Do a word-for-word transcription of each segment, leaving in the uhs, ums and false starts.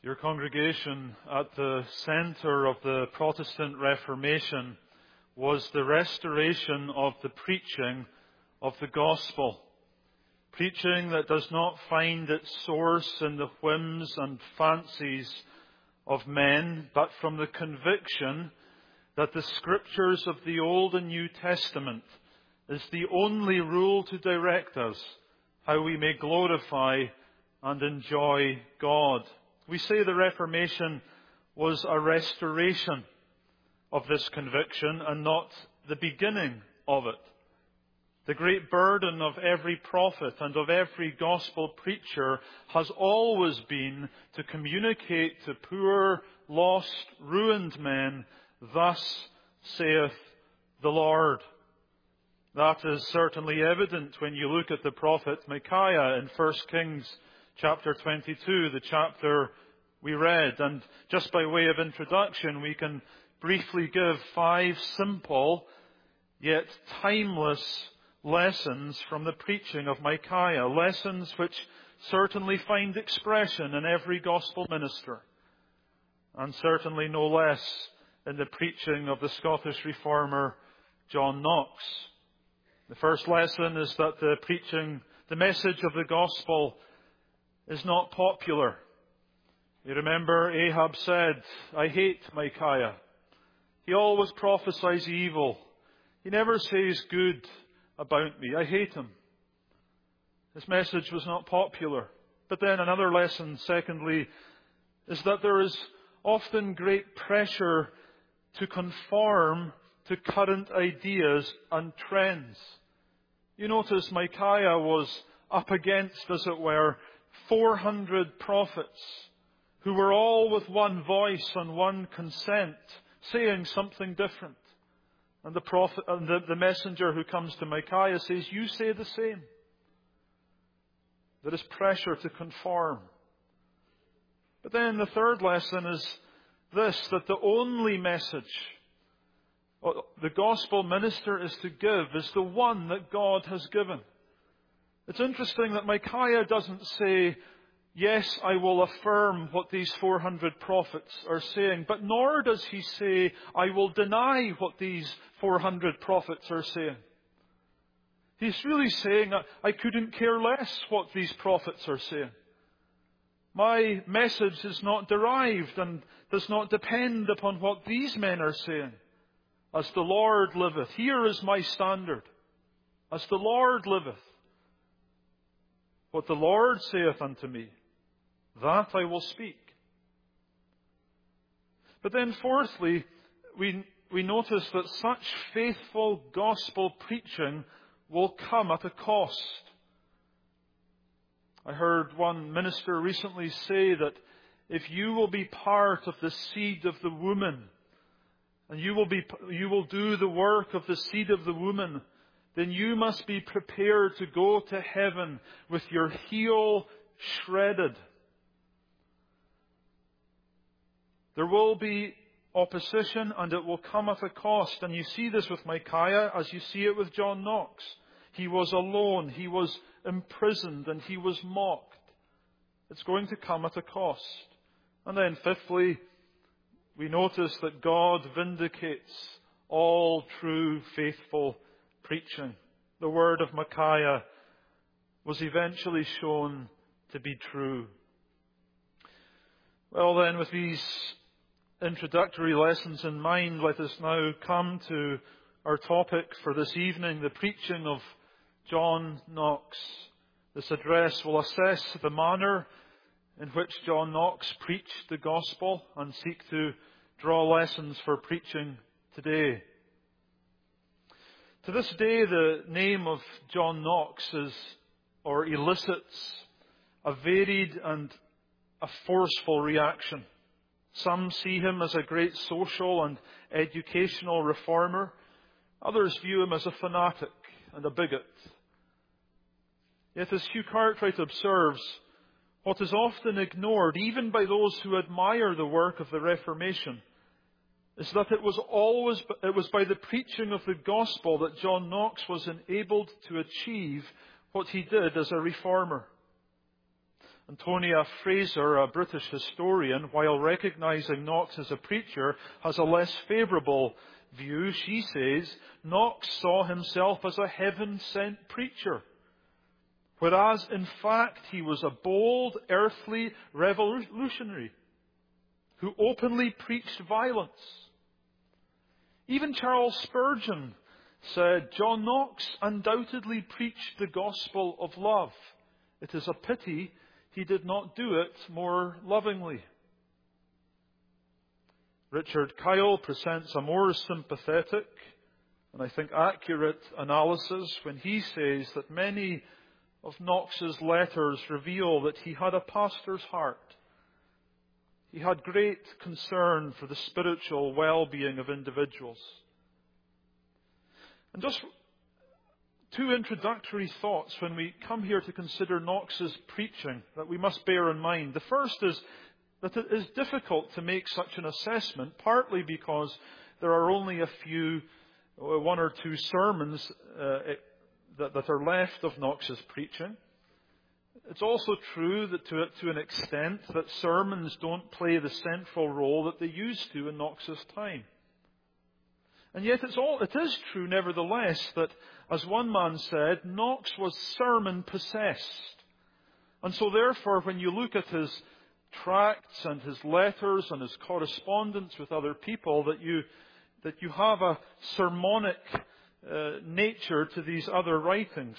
Your congregation, at the centre of the Protestant Reformation was the restoration of the preaching of the gospel. Preaching that does not find its source in the whims and fancies of men, but from the conviction that the scriptures of the Old and New Testament is the only rule to direct us how we may glorify and enjoy God. We say the Reformation was a restoration of this conviction and not the beginning of it. The great burden of every prophet and of every gospel preacher has always been to communicate to poor, lost, ruined men, "Thus saith the Lord." That is certainly evident when you look at the prophet Micaiah in First Kings chapter twenty-two, the chapter we read. And just by way of introduction, we can briefly give five simple yet timeless lessons from the preaching of Micaiah. Lessons which certainly find expression in every gospel minister, and certainly no less in the preaching of the Scottish reformer John Knox. The first lesson is that the preaching, the message of the gospel is not popular. You remember Ahab said, "I hate Micaiah. He always prophesies evil. He never says good about me. I hate him." His message was not popular. But then another lesson, secondly, is that there is often great pressure to conform to current ideas and trends. You notice Micaiah was up against, as it were, four hundred prophets who were all with one voice and one consent, saying something different. And the prophet, and the, the messenger who comes to Micaiah says, "You say the same." There is pressure to conform. But then the third lesson is this, that the only message the gospel minister is to give is the one that God has given. It's interesting that Micaiah doesn't say, "Yes, I will affirm what these four hundred prophets are saying," but nor does he say, "I will deny what these four hundred prophets are saying." He's really saying, I couldn't care less what these prophets are saying. My message is not derived and does not depend upon what these men are saying. As the Lord liveth, here is my standard. As the Lord liveth, what the Lord saith unto me, that I will speak. But then fourthly, we, we notice that such faithful gospel preaching will come at a cost. I heard one minister recently say that if you will be part of the seed of the woman, and you will be, you will do the work of the seed of the woman, then you must be prepared to go to heaven with your heel shredded. There will be opposition, and it will come at a cost. And you see this with Micaiah as you see it with John Knox. He was alone, he was imprisoned, and he was mocked. It's going to come at a cost. And then fifthly, we notice that God vindicates all true faithful preaching. The word of Micaiah was eventually shown to be true. Well then, with these introductory lessons in mind, let us now come to our topic for this evening, the preaching of John Knox. This address will assess the manner in which John Knox preached the gospel and seek to draw lessons for preaching today. To this day, the name of John Knox is, or elicits, a varied and a forceful reaction. Some see him as a great social and educational reformer. Others view him as a fanatic and a bigot. Yet, as Hugh Cartwright observes, what is often ignored, even by those who admire the work of the Reformation, is that it was always it was by the preaching of the gospel that John Knox was enabled to achieve what he did as a reformer. Antonia Fraser, a British historian, while recognising Knox as a preacher, has a less favourable view. She says Knox saw himself as a heaven-sent preacher, whereas in fact he was a bold, earthly revolutionary who openly preached violence. Even Charles Spurgeon said, John Knox undoubtedly preached the gospel of love. It is a pity he did not do it more lovingly. Richard Kyle presents a more sympathetic and I think accurate analysis when he says that many of Knox's letters reveal that he had a pastor's heart. He had great concern for the spiritual well-being of individuals. And just two introductory thoughts when we come here to consider Knox's preaching that we must bear in mind. The first is that it is difficult to make such an assessment, partly because there are only a few, one or two sermons uh, that, that are left of Knox's preaching. It's also true that to, to an extent that sermons don't play the central role that they used to in Knox's time. And yet it's all, it is true nevertheless that, as one man said, Knox was sermon possessed. And so therefore when you look at his tracts and his letters and his correspondence with other people, that you, that you have a sermonic uh, nature to these other writings.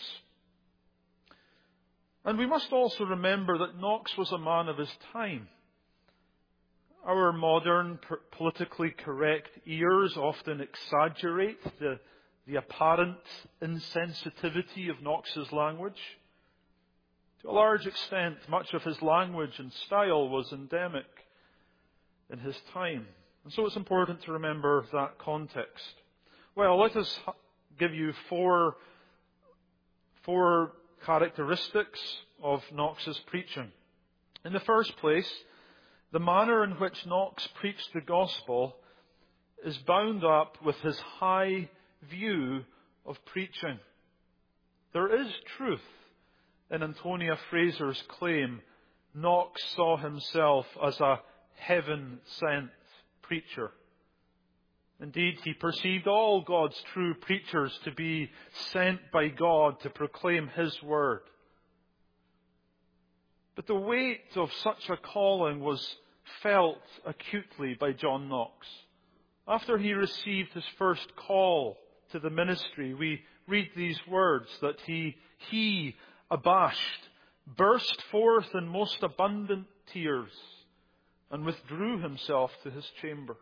And we must also remember that Knox was a man of his time. Our modern, politically correct ears often exaggerate the, the apparent insensitivity of Knox's language. To a large extent, much of his language and style was endemic in his time. And so it's important to remember that context. Well, let us give you four, four characteristics of Knox's preaching. In the first place, the manner in which Knox preached the gospel is bound up with his high view of preaching. There is truth in Antonia Fraser's claim, Knox saw himself as a heaven-sent preacher. Indeed, he perceived all God's true preachers to be sent by God to proclaim His word. But the weight of such a calling was felt acutely by John Knox. After he received his first call to the ministry, we read these words that he, he, abashed, burst forth in most abundant tears and withdrew himself to his chamber.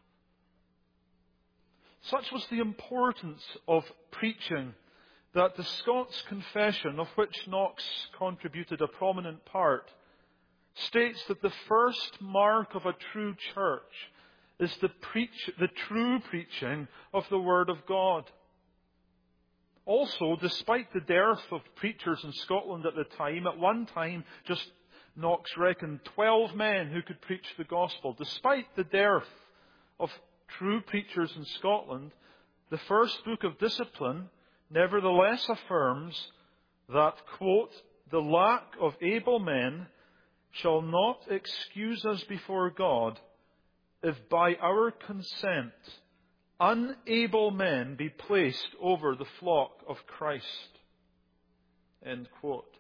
Such was the importance of preaching that the Scots Confession, of which Knox contributed a prominent part, states that the first mark of a true church is the, preach, the true preaching of the Word of God. Also, despite the dearth of preachers in Scotland at the time, at one time, just Knox reckoned twelve men who could preach the gospel. Despite the dearth of true preachers in Scotland, the first book of Discipline nevertheless affirms that, quote, the lack of able men shall not excuse us before God if by our consent unable men be placed over the flock of Christ. End quote.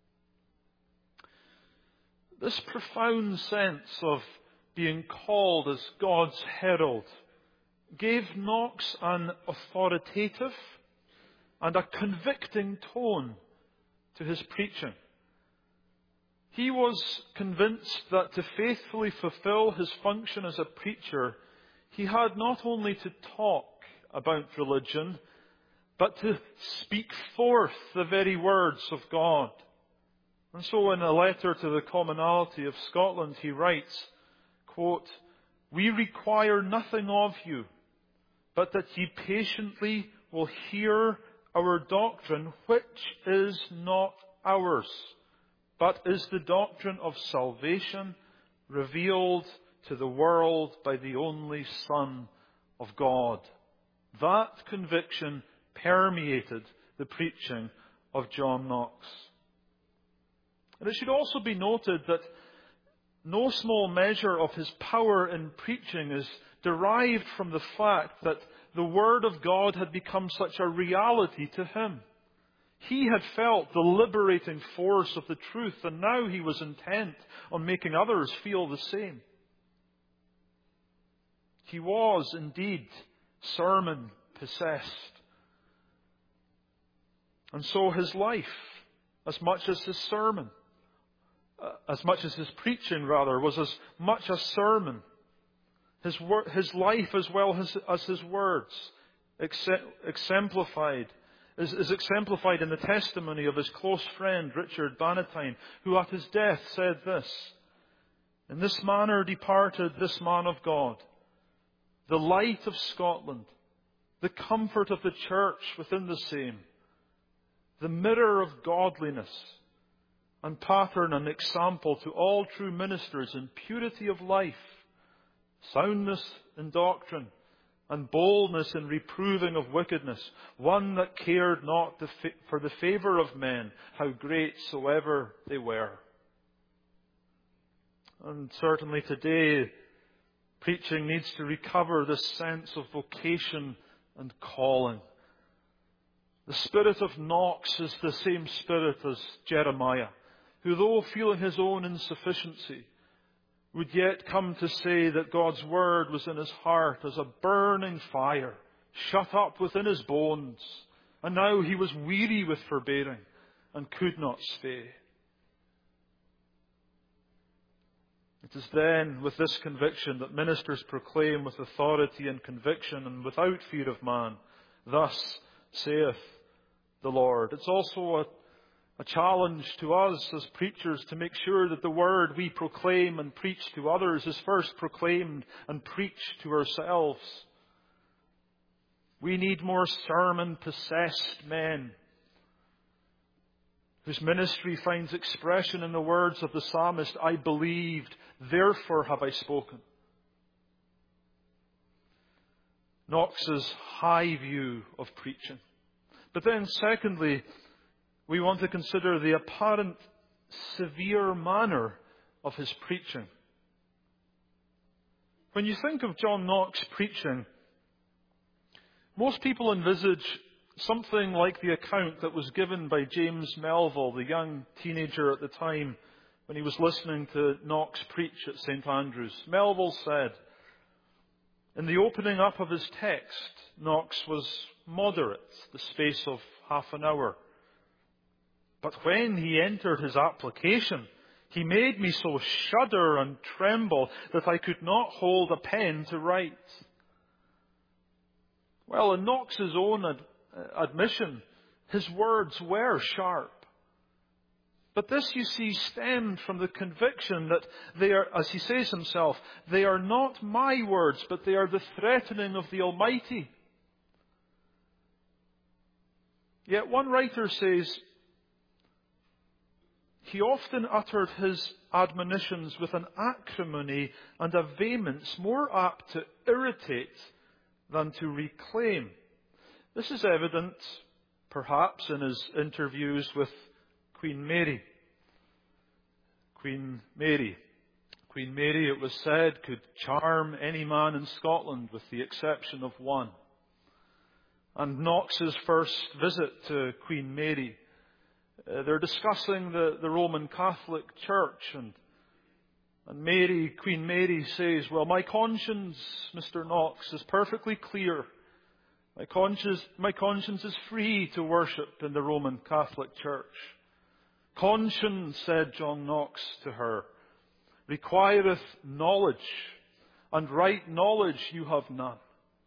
This profound sense of being called as God's herald gave Knox an authoritative and a convicting tone to his preaching. He was convinced that to faithfully fulfill his function as a preacher, he had not only to talk about religion, but to speak forth the very words of God. And so in a letter to the Commonalty of Scotland, he writes, quote, we require nothing of you, but that ye patiently will hear our doctrine, which is not ours, but is the doctrine of salvation revealed to the world by the only Son of God. That conviction permeated the preaching of John Knox. And it should also be noted that no small measure of his power in preaching is derived from the fact that the Word of God had become such a reality to him. He had felt the liberating force of the truth, and now he was intent on making others feel the same. He was indeed sermon possessed. And so his life, as much as his sermon, uh, as much as his preaching rather, was as much a sermon. His, wor- his life as well as, as his words ex- exemplified, is, is exemplified in the testimony of his close friend Richard Bannatyne, who at his death said this: "In this manner departed this man of God, the light of Scotland, the comfort of the church within the same, the mirror of godliness, and pattern and example to all true ministers in purity of life, soundness in doctrine, and boldness in reproving of wickedness, one that cared not the fa- for the favour of men, how great soever they were." And certainly today, preaching needs to recover this sense of vocation and calling. The spirit of Knox is the same spirit as Jeremiah, who, though feeling his own insufficiency, would yet come to say that God's word was in his heart as a burning fire, shut up within his bones, and now he was weary with forbearing and could not stay. It is then with this conviction that ministers proclaim with authority and conviction and without fear of man, "Thus saith the Lord." It's also a, a challenge to us as preachers to make sure that the word we proclaim and preach to others is first proclaimed and preached to ourselves. We need more sermon-possessed men whose ministry finds expression in the words of the psalmist, "I believed, therefore have I spoken." Knox's high view of preaching. But then secondly, we want to consider the apparent severe manner of his preaching. When you think of John Knox preaching, most people envisage something like the account that was given by James Melville, the young teenager at the time, when he was listening to Knox preach at Saint Andrews. Melville said, in the opening up of his text, Knox was moderate, the space of half an hour. But when he entered his application, he made me so shudder and tremble that I could not hold a pen to write. Well, in Knox's own ad- admission, his words were sharp. But this, you see, stemmed from the conviction that they are, as he says himself, they are not my words, but they are the threatening of the Almighty. Yet one writer says, he often uttered his admonitions with an acrimony and a vehemence more apt to irritate than to reclaim. This is evident, perhaps, in his interviews with Queen Mary. Queen Mary. Queen Mary, it was said, could charm any man in Scotland with the exception of one. And Knox's first visit to Queen Mary, uh, they're discussing the, the Roman Catholic Church, and, and Mary, Queen Mary says, "Well, my conscience, Mister Knox, is perfectly clear. My conscience, my conscience is free to worship in the Roman Catholic Church." "Conscience," said John Knox to her, "requireth knowledge, and right knowledge you have none."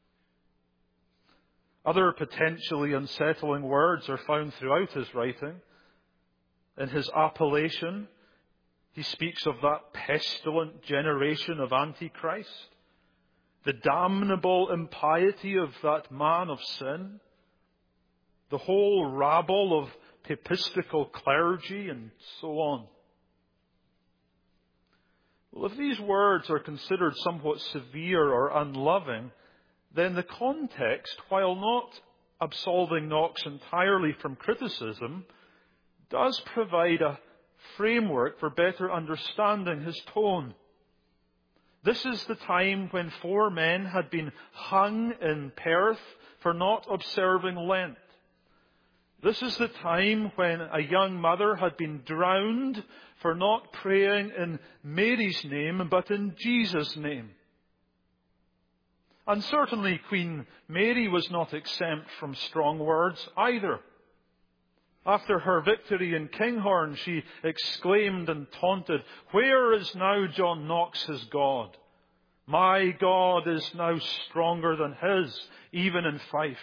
Other potentially unsettling words are found throughout his writing. In his appellation, he speaks of that pestilent generation of Antichrist, the damnable impiety of that man of sin, the whole rabble of papistical clergy, and so on. Well, if these words are considered somewhat severe or unloving, then the context, while not absolving Knox entirely from criticism, does provide a framework for better understanding his tone. This is the time when four men had been hung in Perth for not observing Lent. This is the time when a young mother had been drowned for not praying in Mary's name, but in Jesus' name. And certainly Queen Mary was not exempt from strong words either. After her victory in Kinghorn, she exclaimed and taunted, "Where is now John Knox, his God? My God is now stronger than his, even in Fife."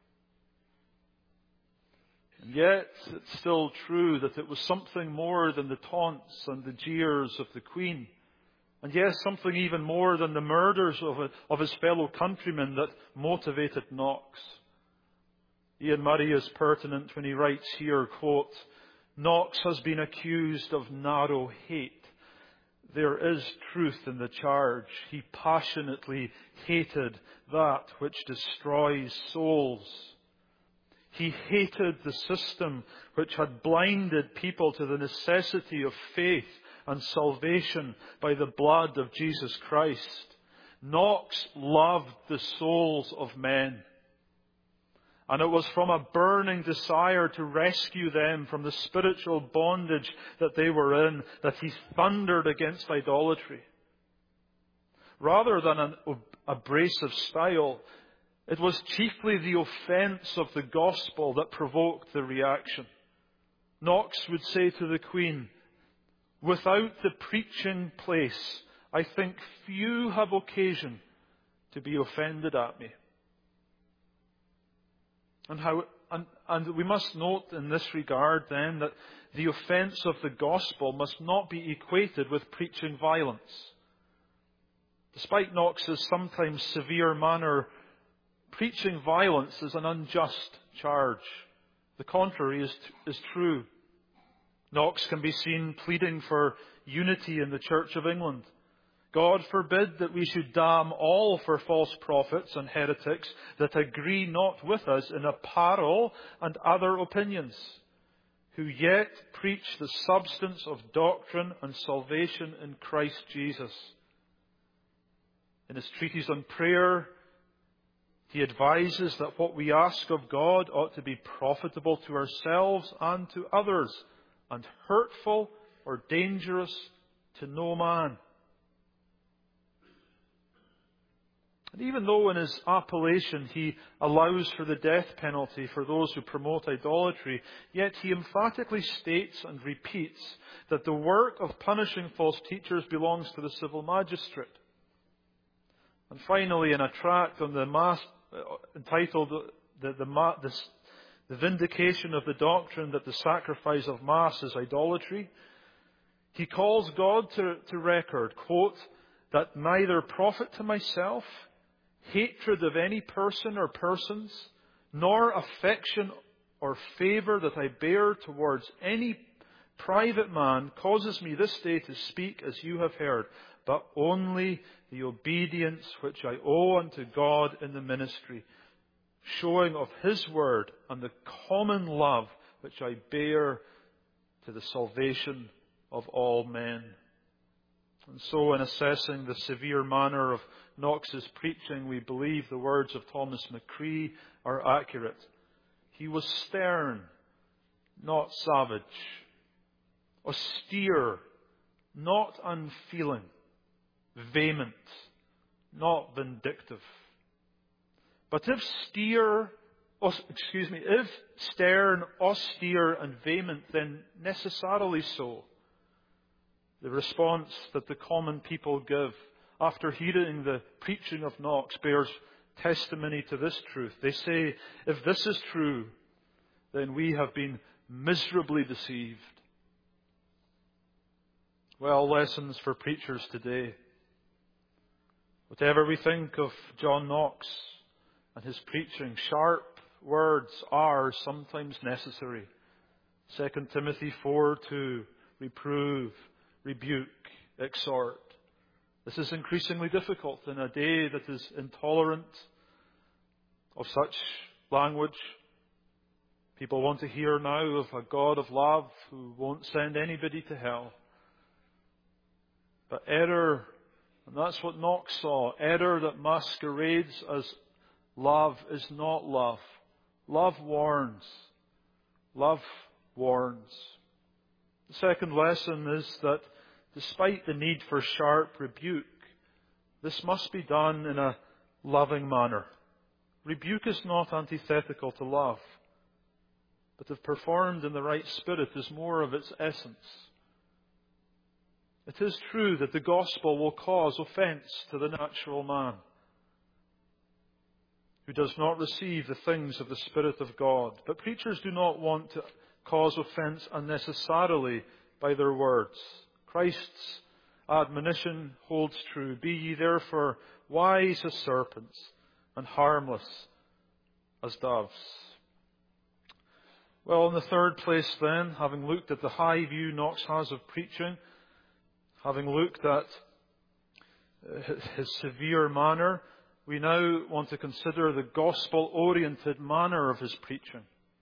And yet, it's still true that it was something more than the taunts and the jeers of the Queen. And yes, something even more than the murders of, a, of his fellow countrymen that motivated Knox. Ian Murray is pertinent when he writes here, quote, "Knox has been accused of narrow hate. There is truth in the charge. He passionately hated that which destroys souls. He hated the system which had blinded people to the necessity of faith and salvation by the blood of Jesus Christ. Knox loved the souls of men. And it was from a burning desire to rescue them from the spiritual bondage that they were in that he thundered against idolatry. Rather than an abrasive style, it was chiefly the offence of the gospel that provoked the reaction. Knox would say to the Queen, "Without the preaching place, I think few have occasion to be offended at me." And how, and, and we must note in this regard then that the offence of the gospel must not be equated with preaching violence. Despite Knox's sometimes severe manner, preaching violence is an unjust charge. The contrary is, is true. Knox can be seen pleading for unity in the Church of England. God forbid that we should damn all for false prophets and heretics that agree not with us in apparel and other opinions, who yet preach the substance of doctrine and salvation in Christ Jesus. In his treatise on prayer, he advises that what we ask of God ought to be profitable to ourselves and to others, and hurtful or dangerous to no man. And even though in his appellation he allows for the death penalty for those who promote idolatry, yet he emphatically states and repeats that the work of punishing false teachers belongs to the civil magistrate. And finally, in a tract on the mass, uh, entitled the, the, the, the Vindication of the Doctrine that the Sacrifice of Mass is Idolatry, he calls God to, to record, quote, "that neither profit to myself, hatred of any person or persons, nor affection or favour that I bear towards any private man causes me this day to speak as you have heard, but only the obedience which I owe unto God in the ministry, showing of His word and the common love which I bear to the salvation of all men." And so in assessing the severe manner of Knox's preaching, we believe the words of Thomas McCree are accurate. He was stern, not savage. Austere, not unfeeling. Vehement, not vindictive. But if steer, excuse me, if stern, austere and vehement, then necessarily so. The response that the common people give after hearing the preaching of Knox bears testimony to this truth. They say, if this is true, then we have been miserably deceived. Well, lessons for preachers today. Whatever we think of John Knox and his preaching, sharp words are sometimes necessary. Second Timothy four two, reprove, rebuke, exhort. This is increasingly difficult in a day that is intolerant of such language. People want to hear now of a God of love who won't send anybody to hell. But error, and that's what Knox saw, error that masquerades as love is not love. Love warns. Love warns. The second lesson is that despite the need for sharp rebuke, this must be done in a loving manner. Rebuke is not antithetical to love, but if performed in the right spirit is more of its essence. It is true that the gospel will cause offence to the natural man who does not receive the things of the Spirit of God. But preachers do not want to cause offence unnecessarily by their words. Christ's admonition holds true. Be ye therefore wise as serpents and harmless as doves. Well, in the third place then, having looked at the high view Knox has of preaching, having looked at his severe manner, we now want to consider the gospel-oriented manner of his preaching.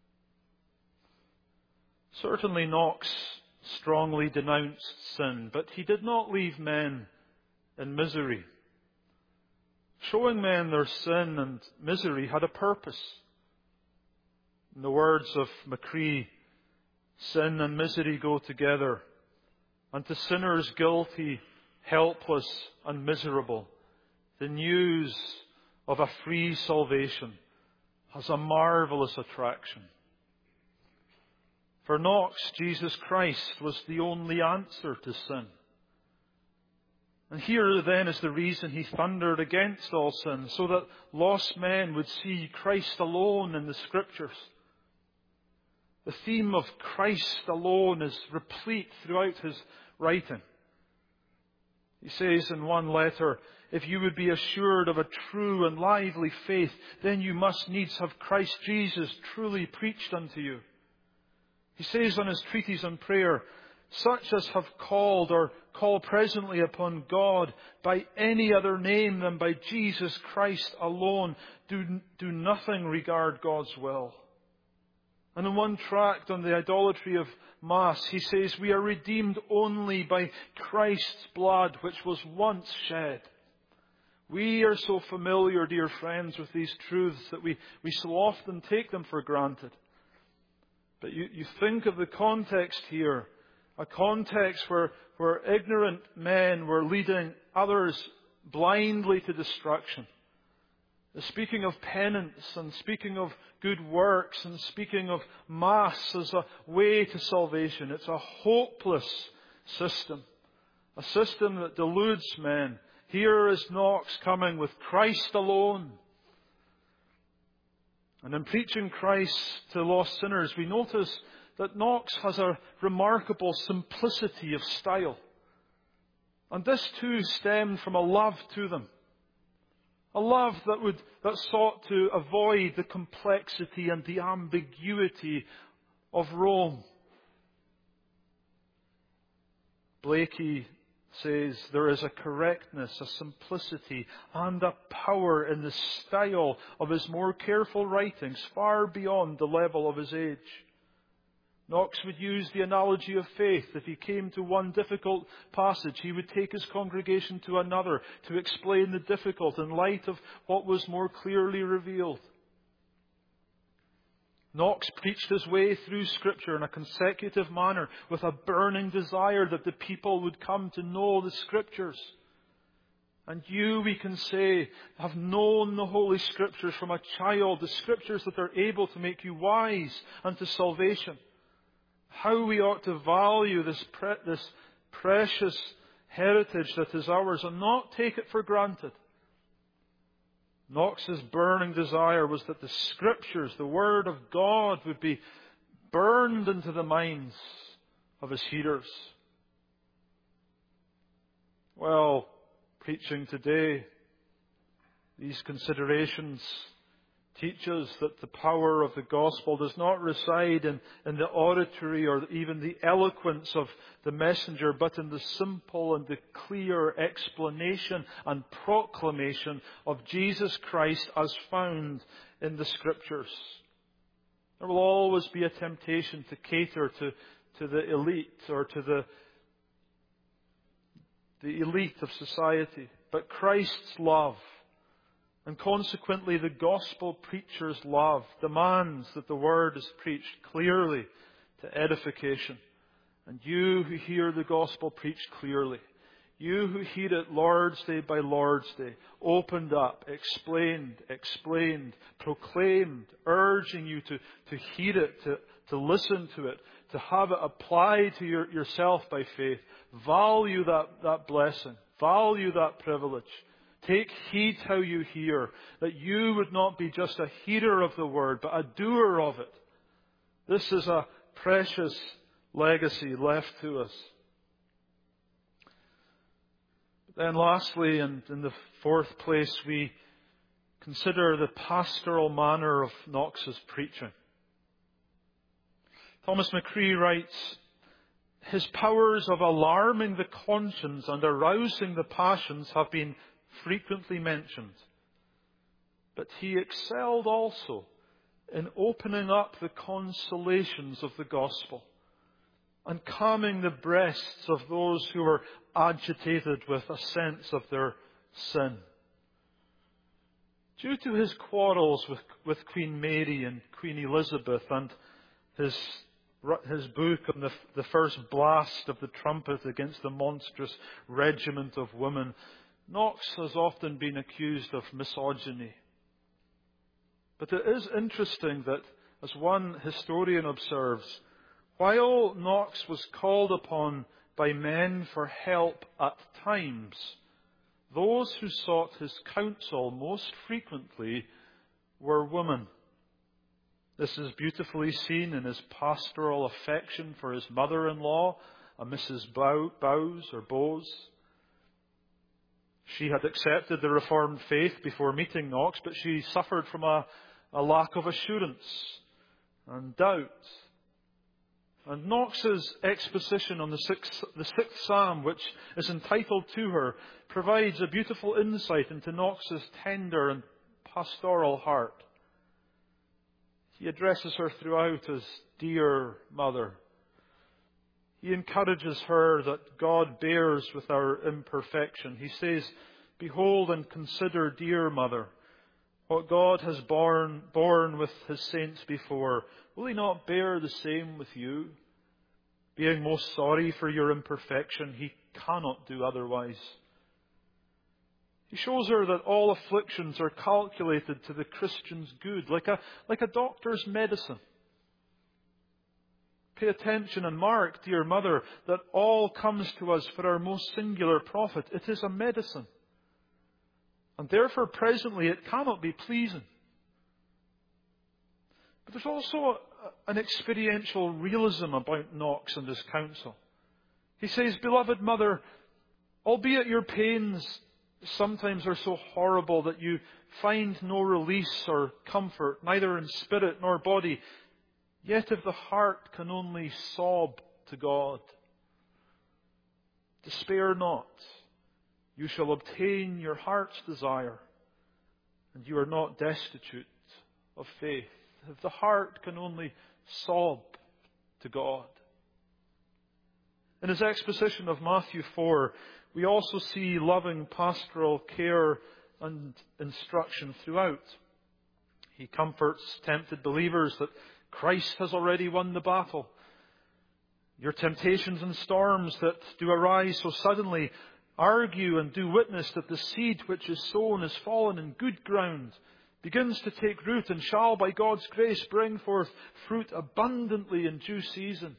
Certainly Knox strongly denounced sin, but he did not leave men in misery. Showing men their sin and misery had a purpose. In the words of Macree, sin and misery go together, and to sinners guilty, helpless and miserable, the news of a free salvation has a marvelous attraction. For Knox, Jesus Christ was the only answer to sin. And here then is the reason he thundered against all sin, so that lost men would see Christ alone in the Scriptures. The theme of Christ alone is replete throughout his writing. He says in one letter, if you would be assured of a true and lively faith, then you must needs have Christ Jesus truly preached unto you. He says on his treatise on prayer, such as have called or call presently upon God by any other name than by Jesus Christ alone, do, do nothing regard God's will. And in one tract on the idolatry of Mass, he says, we are redeemed only by Christ's blood, which was once shed. We are so familiar, dear friends, with these truths that we, we so often take them for granted. But you, you think of the context here, a context where, where ignorant men were leading others blindly to destruction. Speaking of penance and speaking of good works and speaking of Mass as a way to salvation. It's a hopeless system. A system that deludes men. Here is Knox coming with Christ alone. And in preaching Christ to lost sinners, we notice that Knox has a remarkable simplicity of style. And this too stemmed from a love to them. A love that would that sought to avoid the complexity and the ambiguity of Rome. Blakey says there is a correctness, a simplicity, and a power in the style of his more careful writings far beyond the level of his age. Knox would use the analogy of faith. If he came to one difficult passage, he would take his congregation to another to explain the difficult in light of what was more clearly revealed. Knox preached his way through Scripture in a consecutive manner with a burning desire that the people would come to know the Scriptures. And you, we can say, have known the Holy Scriptures from a child, the Scriptures that are able to make you wise unto salvation. How we ought to value this, pre- this precious heritage that is ours and not take it for granted. Knox's burning desire was that the Scriptures, the Word of God, would be burned into the minds of his hearers. Well, preaching today, these considerations teach us that the power of the gospel does not reside in, in the oratory or even the eloquence of the messenger, but in the simple and the clear explanation and proclamation of Jesus Christ as found in the Scriptures. There will always be a temptation to cater to, to the elite or to the, the elite of society. But Christ's love, and consequently the gospel preacher's love, demands that the word is preached clearly to edification. And you who hear the gospel preached clearly, you who hear it Lord's Day by Lord's Day, opened up, explained, explained, proclaimed, urging you to, to hear it, to, to listen to it, to have it applied to your, yourself by faith. Value that, that blessing. Value that privilege. Take heed how you hear, that you would not be just a hearer of the word, but a doer of it. This is a precious legacy left to us. Then lastly, and in the fourth place, we consider the pastoral manner of Knox's preaching. Thomas McCree writes, his powers of alarming the conscience and arousing the passions have been frequently mentioned. But he excelled also in opening up the consolations of the gospel and calming the breasts of those who were agitated with a sense of their sin. Due to his quarrels with, with Queen Mary and Queen Elizabeth and his, his book on the, the first blast of the trumpet against the monstrous regiment of women, Knox has often been accused of misogyny. But it is interesting that, as one historian observes, while Knox was called upon by men for help at times, those who sought his counsel most frequently were women. This is beautifully seen in his pastoral affection for his mother-in-law, a Missus Bow, Bowes or Bowes. She had accepted the Reformed faith before meeting Knox, but she suffered from a, a lack of assurance and doubt. And Knox's exposition on the sixth, the sixth Psalm, which is entitled to her, provides a beautiful insight into Knox's tender and pastoral heart. He addresses her throughout as dear mother. He encourages her that God bears with our imperfection. He says, behold and consider, dear mother, what God has borne, borne with his saints before. Will he not bear the same with you? Being most sorry for your imperfection, he cannot do otherwise. He shows her that all afflictions are calculated to the Christian's good, like a, like a doctor's medicine. Pay attention and mark, dear mother, that all comes to us for our most singular profit. It is a medicine. And therefore, presently, it cannot be pleasing. But there's also an experiential realism about Knox and his counsel. He says, beloved mother, albeit your pains sometimes are so horrible that you find no release or comfort, neither in spirit nor body, yet if the heart can only sob to God, despair not. You shall obtain your heart's desire, and you are not destitute of faith. If the heart can only sob to God. In his exposition of Matthew four, we also see loving pastoral care and instruction throughout. He comforts tempted believers that Christ has already won the battle. Your temptations and storms that do arise so suddenly argue and do witness that the seed which is sown has fallen in good ground, begins to take root, and shall by God's grace bring forth fruit abundantly in due season.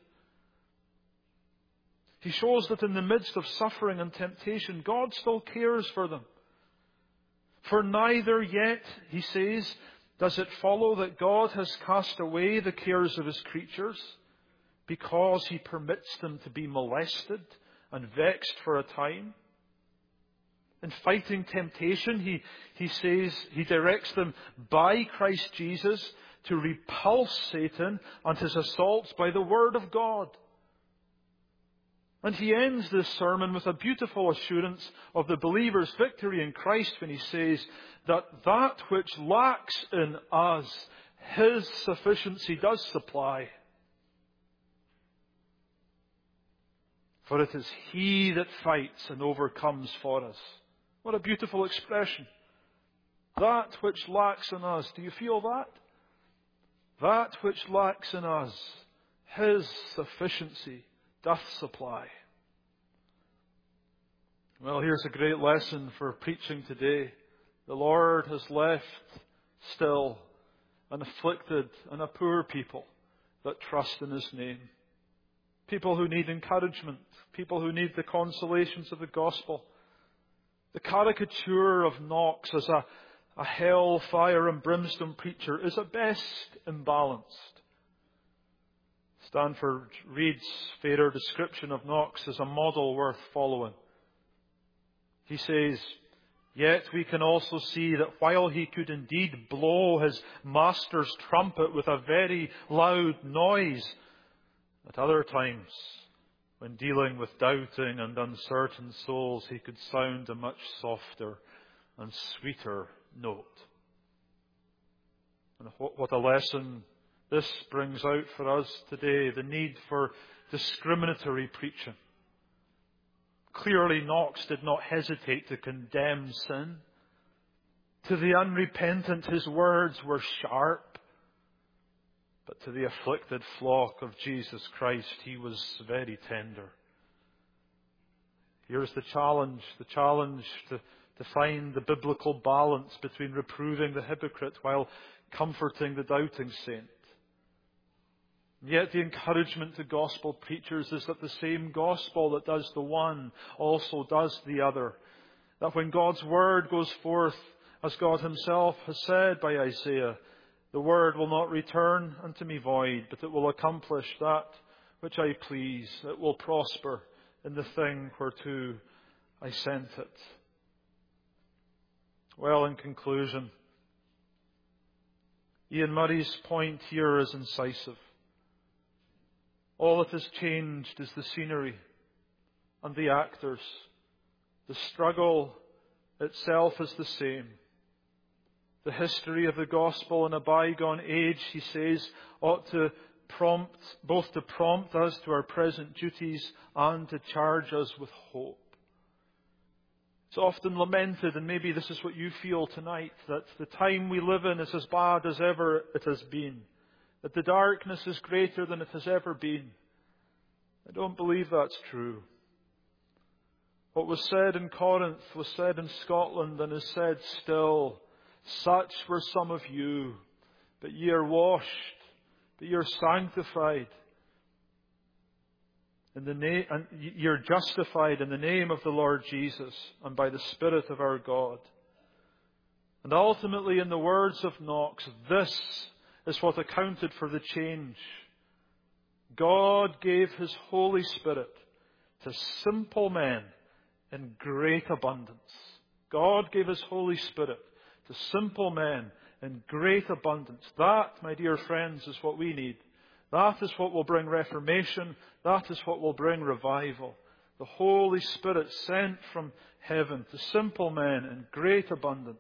He shows that in the midst of suffering and temptation, God still cares for them. For neither yet, he says, does it follow that God has cast away the cares of his creatures, because he permits them to be molested and vexed for a time. In fighting temptation, he, he says, he directs them by Christ Jesus to repulse Satan and his assaults by the word of God. And he ends this sermon with a beautiful assurance of the believer's victory in Christ when he says that that which lacks in us, His sufficiency does supply. For it is He that fights and overcomes for us. What a beautiful expression. That which lacks in us, do you feel that? That which lacks in us, His sufficiency doth supply. Well, here's a great lesson for preaching today. The Lord has left still an afflicted and a poor people that trust in His name. People who need encouragement. People who need the consolations of the gospel. The caricature of Knox as a, a hell, fire and brimstone preacher is at best imbalanced. Stanford Reed's fairer description of Knox is a model worth following. He says, "Yet we can also see that while he could indeed blow his master's trumpet with a very loud noise, at other times, when dealing with doubting and uncertain souls, he could sound a much softer and sweeter note." And what a lesson this brings out for us today, the need for discriminatory preaching. Clearly, Knox did not hesitate to condemn sin. To the unrepentant, his words were sharp. But to the afflicted flock of Jesus Christ, he was very tender. Here's the challenge, the challenge to, to find the biblical balance between reproving the hypocrite while comforting the doubting saint. And yet the encouragement to gospel preachers is that the same gospel that does the one also does the other. That when God's word goes forth, as God Himself has said by Isaiah, the word will not return unto me void, but it will accomplish that which I please. It will prosper in the thing whereto I sent it. Well, in conclusion, Ian Murray's point here is incisive. All that has changed is the scenery and the actors. The struggle itself is the same. The history of the gospel in a bygone age, he says, ought to prompt, both to prompt us to our present duties and to charge us with hope. It's often lamented, and maybe this is what you feel tonight, that the time we live in is as bad as ever it has been. That the darkness is greater than it has ever been. I don't believe that's true. What was said in Corinth was said in Scotland and is said still. Such were some of you, but ye are washed, but ye are sanctified, in the name, and ye are justified in the name of the Lord Jesus and by the Spirit of our God. And ultimately, in the words of Knox, this is what accounted for the change. God gave His Holy Spirit to simple men in great abundance. God gave His Holy Spirit to simple men in great abundance. That, my dear friends, is what we need. That is what will bring reformation. That is what will bring revival. The Holy Spirit sent from heaven to simple men in great abundance.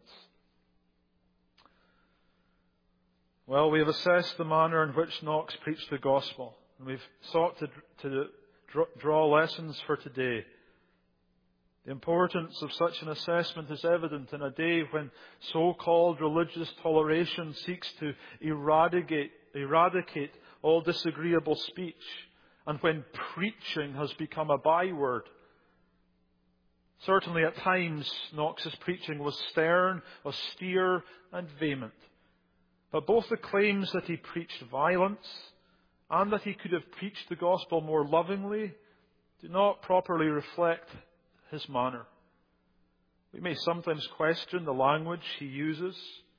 Well, we have assessed the manner in which Knox preached the gospel, and we've sought to, to draw lessons for today. The importance of such an assessment is evident in a day when so-called religious toleration seeks to eradicate, eradicate all disagreeable speech, and when preaching has become a byword. Certainly at times, Knox's preaching was stern, austere, and vehement. But both the claims that he preached violence and that he could have preached the gospel more lovingly do not properly reflect his manner. We may sometimes question the language he uses,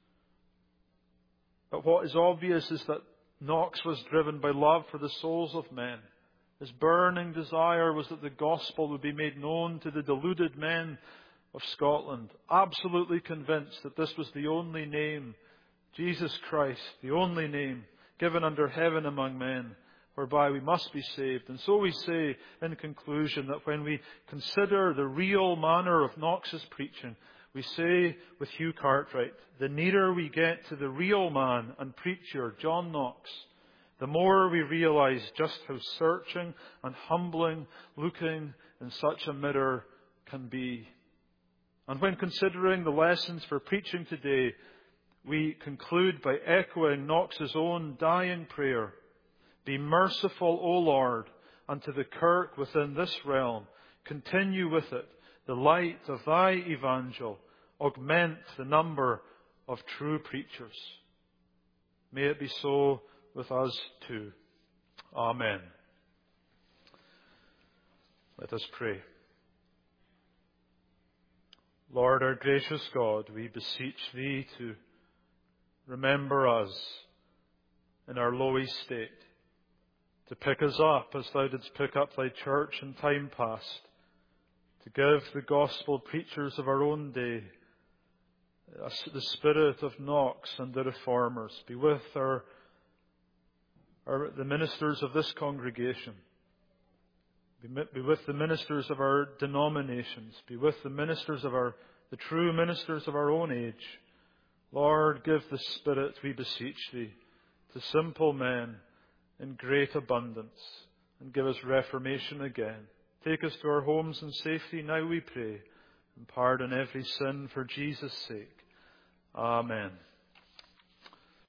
but what is obvious is that Knox was driven by love for the souls of men. His burning desire was that the gospel would be made known to the deluded men of Scotland, absolutely convinced that this was the only name, Jesus Christ, the only name given under heaven among men, whereby we must be saved. And so we say, in conclusion, that when we consider the real manner of Knox's preaching, We say with Hugh Cartwright, the nearer we get to the real man and preacher, John Knox, the more we realize just how searching and humbling looking in such a mirror can be. And when considering the lessons for preaching today, we conclude by echoing Knox's own dying prayer, "Be merciful, O Lord, and to the Kirk within this realm, continue with it the light of Thy Evangel, augment the number of true preachers." May it be so with us too. Amen. Let us pray. Lord, our gracious God, we beseech Thee to remember us in our low state, to pick us up as Thou didst pick up Thy church in time past, to give the gospel preachers of our own day the spirit of Knox and the reformers. Be with our, our the ministers of this congregation. Be, be with the ministers of our denominations. Be with the ministers of our, the true ministers of our own age. Lord, give the Spirit, we beseech Thee, to simple men in great abundance, and give us reformation again. Take us to our homes in safety now, we pray, and pardon every sin for Jesus' sake. Amen.